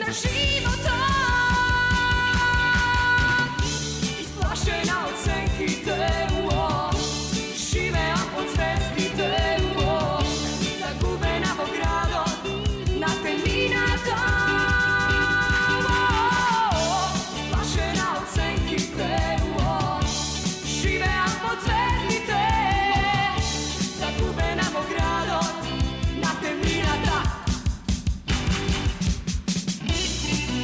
života. Isplašena od senki telo, živea pod zvezdite uo, zagubena po grado, na terminata. Isplašena od senki telo, živea pod zvezdite, zagubena po grado, na terminata.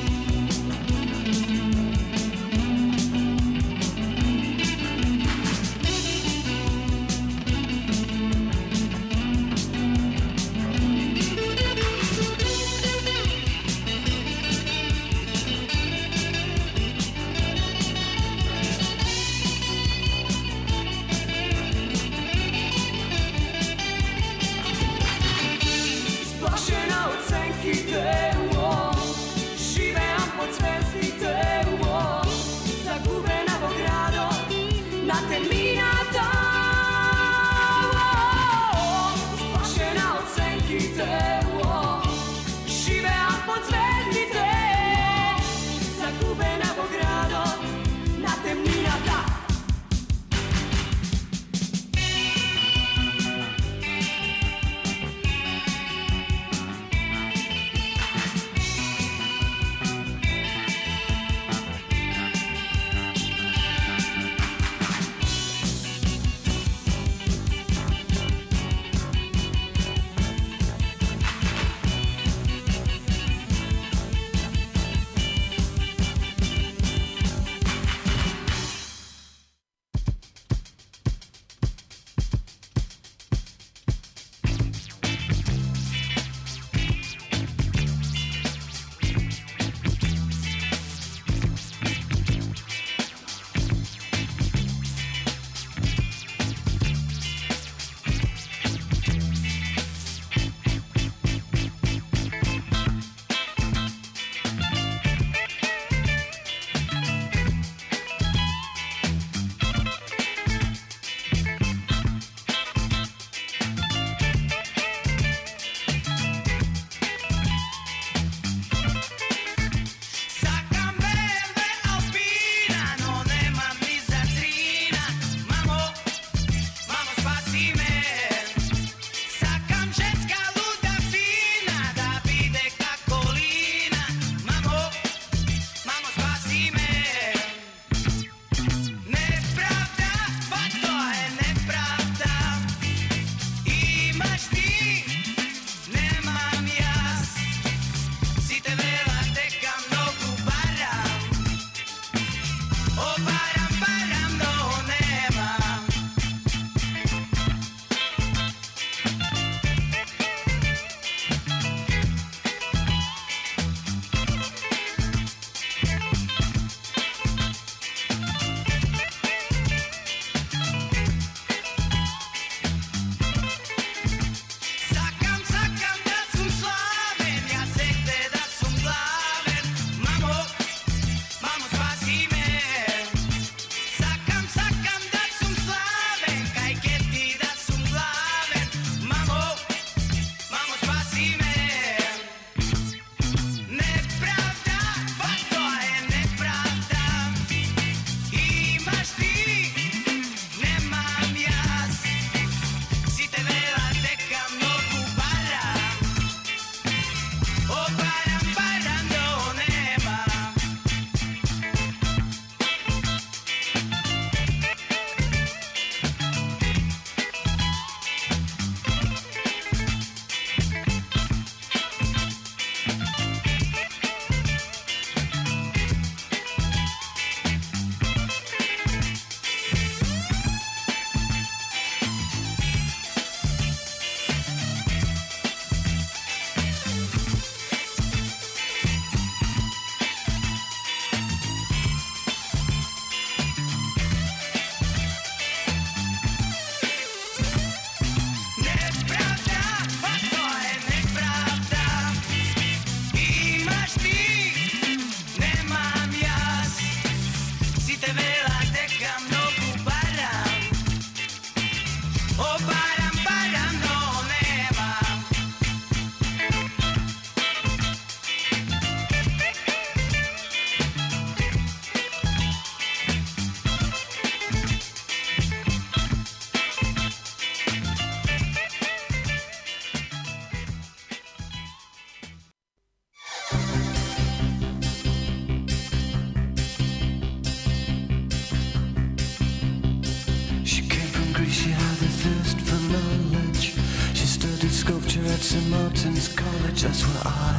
St. Martin's College, that's where I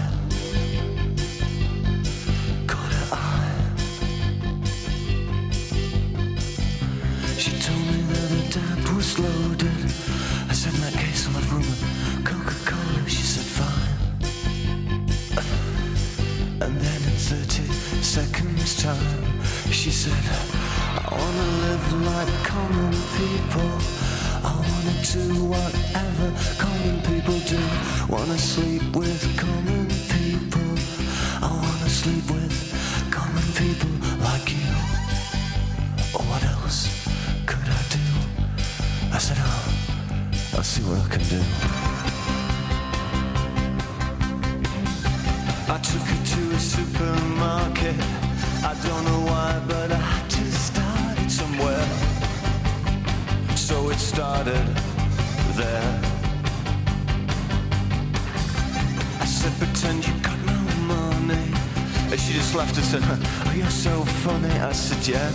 caught her eye. She told me that her dad was loaded. I said, in that case I'll have room and Coca-Cola. She said, fine. And then in 30 seconds time, she said, I wanna live like common people. I wanna do whatever common people do. Wanna sleep with common people. I wanna sleep with common people like you. What else could I do? I said, I'll see what I can do. I took her to a supermarket. I don't know why, but I had to start it somewhere. So it started there. I said, pretend you got no money. And she just laughed and said, oh, you're so funny. I said, yeah.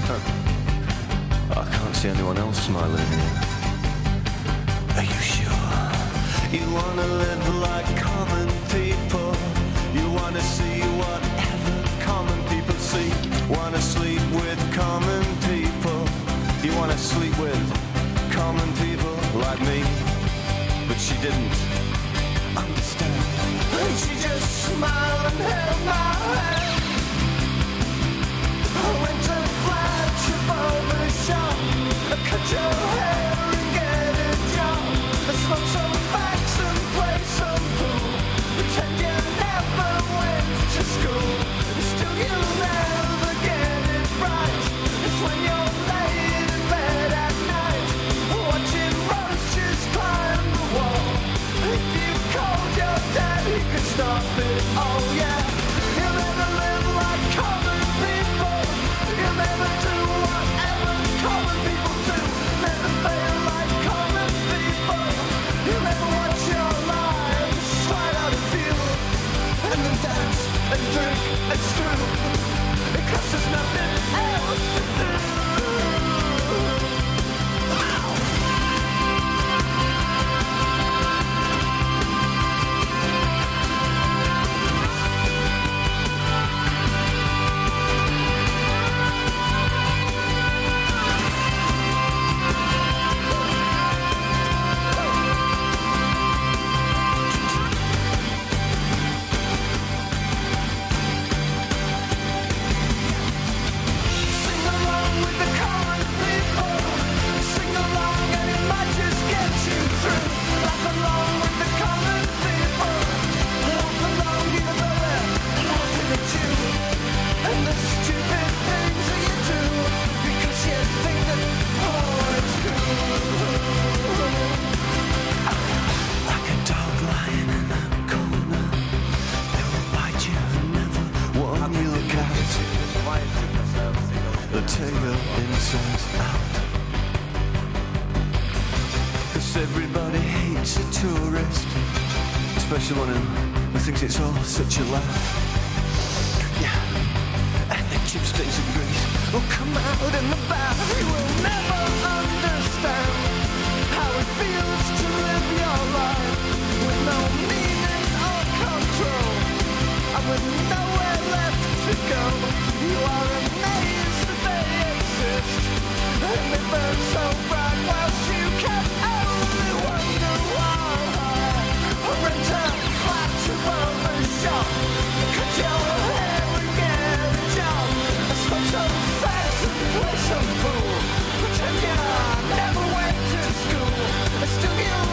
I can't see anyone else smiling here. Are you sure? You wanna live like common people. You wanna see whatever common people see. Wanna sleep with common people. You wanna sleep with common people like me. But she didn't understand. And she just smiled and held my hand. I went to flash above the shop. Cut your hair and get a job. Smoke some facts and play some pool. Pretend you never went to school. Still you'll never get it right. It's when you're laid in bed at night, watching roaches climb the wall. If you called your dad, he could stop it. Oh yeah. You'll never live like common people. You'll never do whatever common people do. Never fail like common people. You'll never watch your lives slide out of view. And then dance and drink and screw. Because there's nothing else to do. Especially one who thinks it's all such a laugh. Yeah, and the chipsticks and grease will come out in the bath. You will never understand how it feels to live your life with no meaning or control, and with nowhere left to go. You are amazed that they exist, and they burn so bright whilst you can only wonder why. Rent a flat above the shop. Cut your hair and get a job. Smoke some facts and play some pool. Pretend you never went to school. Still you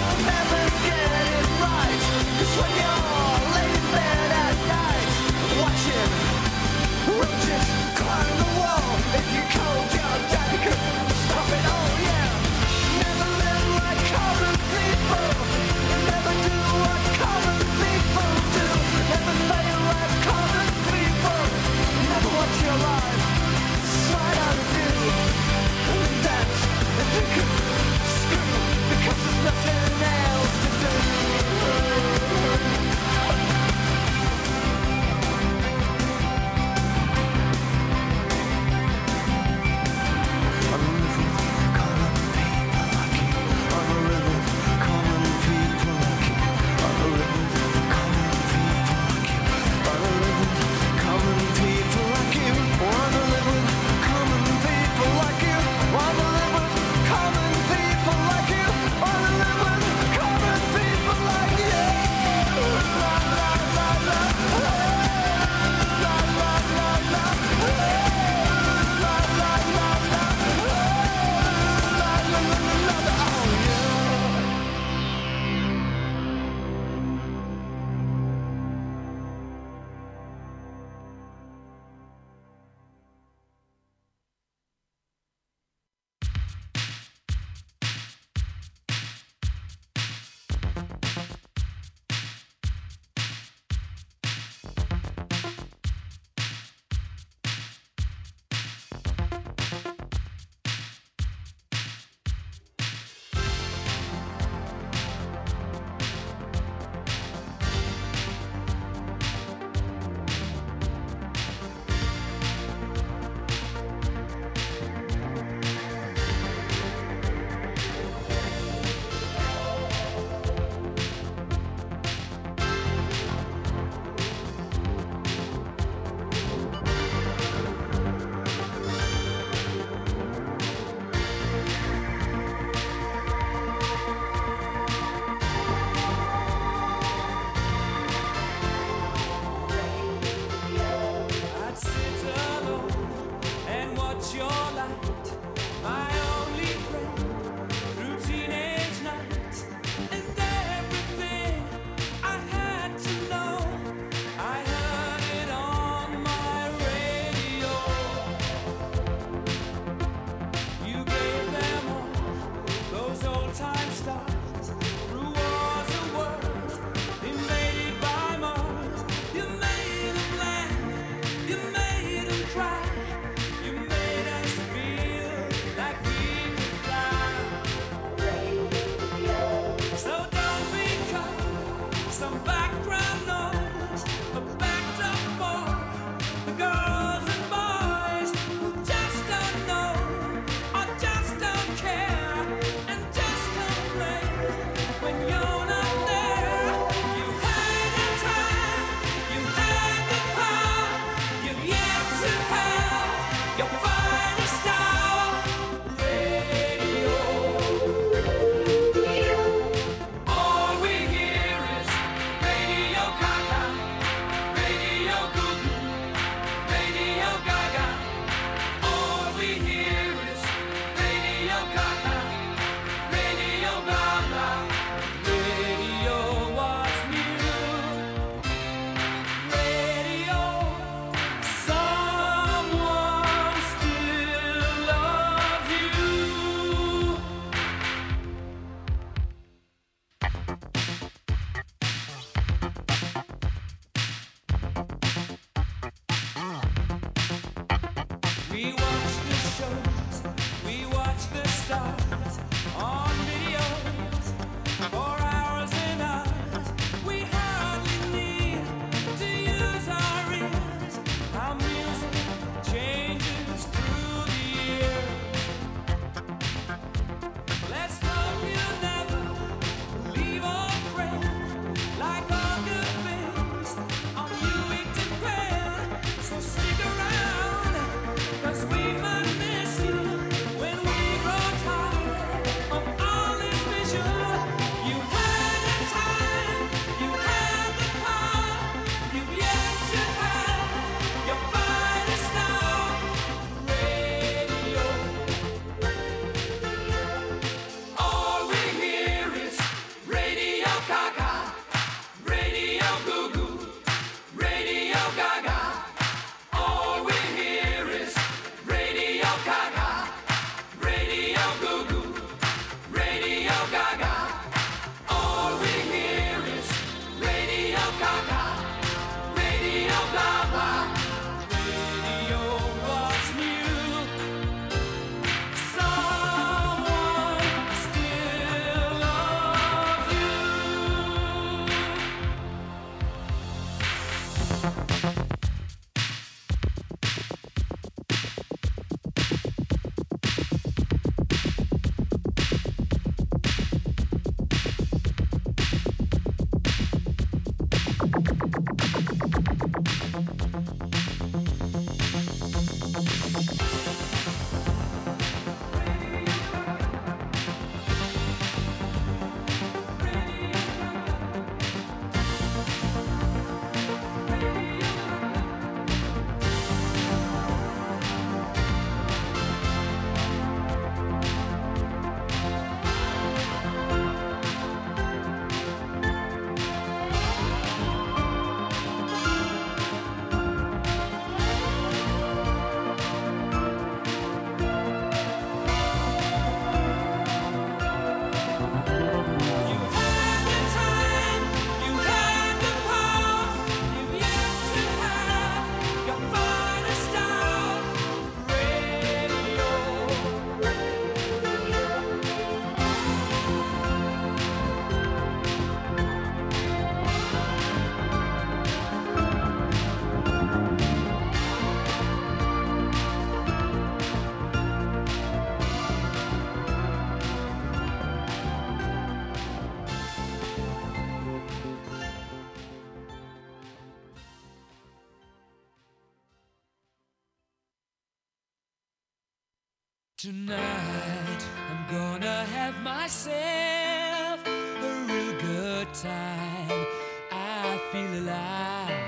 Tonight I'm gonna have myself a real good time. I feel alive,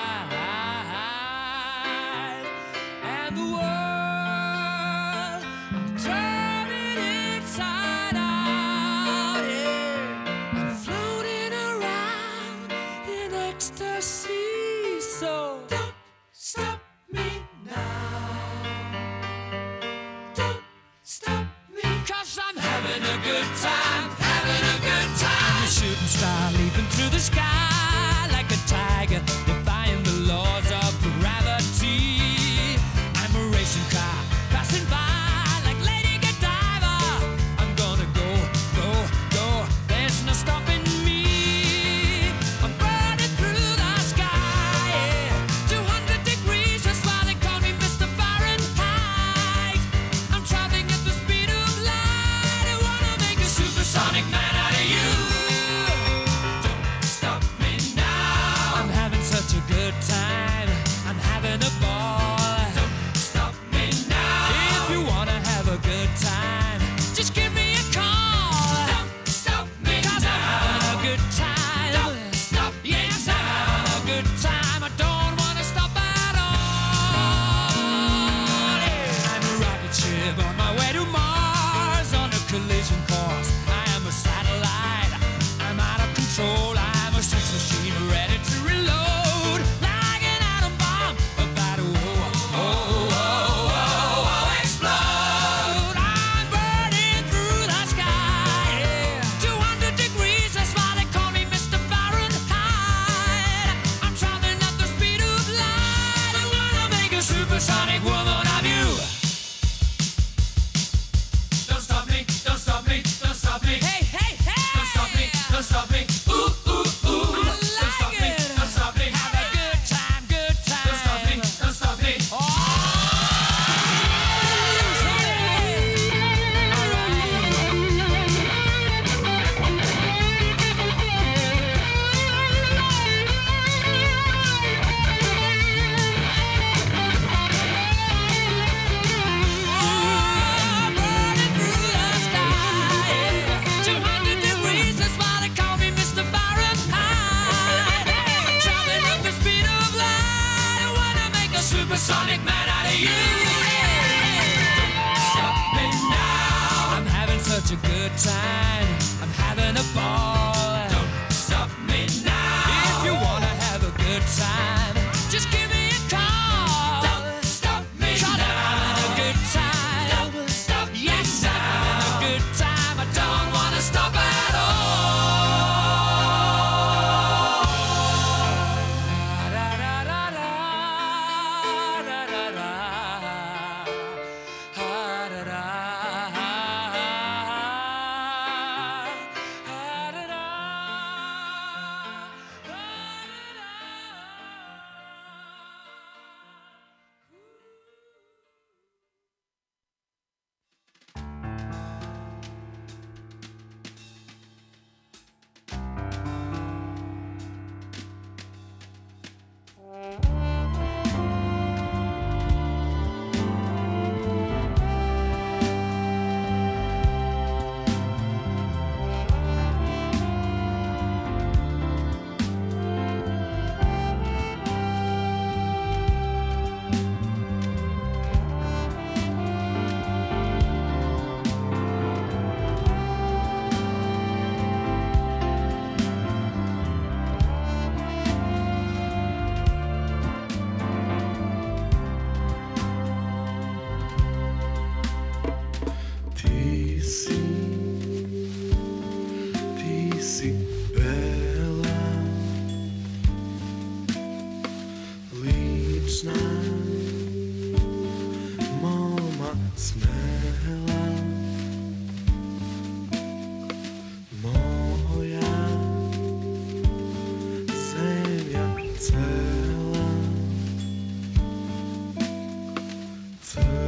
and the world I'll turn it inside out. Yeah, I'm floating around in ecstasy. So don't stop me now. Stop me, 'cause I'm having a good time, having a good time. I'm a shooting star leaping through the sky like a tiger, defying the laws of gravity. I'm a racing car passing by like Lady Godiva. I'm gonna go, go, go. There's no stopping me. I'm burning through the sky, yeah. 200 degrees, that's why they call me Mr. Fahrenheit. I'm traveling at the speed of light. I wanna make a supersonic man out of you. Don't stop me now. I'm having such a good time. I'm having a ball. Don't stop me now. If you wanna have a good time, just give me a call. Don't stop me 'cause now. I'm having a good time. Don't stop me yes, now. I'm having a good time. I don't wanna stop at all. Yeah. I'm a rocket ship on my way to Mars on a collision course. I am a satellite. I'm out of control. I'm a sex machine ready to reload like an atom bomb about to explode. I'm burning through the sky. Yeah. 200 degrees, that's why they call me Mr. Fahrenheit. I'm traveling at the speed of light. I wanna make a supersonic woman of you. Don't stop me, don't stop me, don't stop me. Hey, hey, hey! Don't stop me, don't stop me. Ooh, ooh, ooh. I like don't stop me, don't stop me. Have a good time, good time. Don't stop me, don't stop me. Oh! Burning through the sky. 200 degrees, that's why they call me Mr. Fahrenheit. Traveling at the speed of light. I wanna make a supersonic man out of you. Don't stop me now. I'm having such a good time. I'm having a ball. Don't stop me now. If you wanna have a good time, just give me a call. Don't stop me now. I'm having a good time. Don't stop me yes, now. I'm having a good time. I don't wanna stop at all. Da, da, da, da, da, da, da. Ha, da, da. Ha, da, da. Cela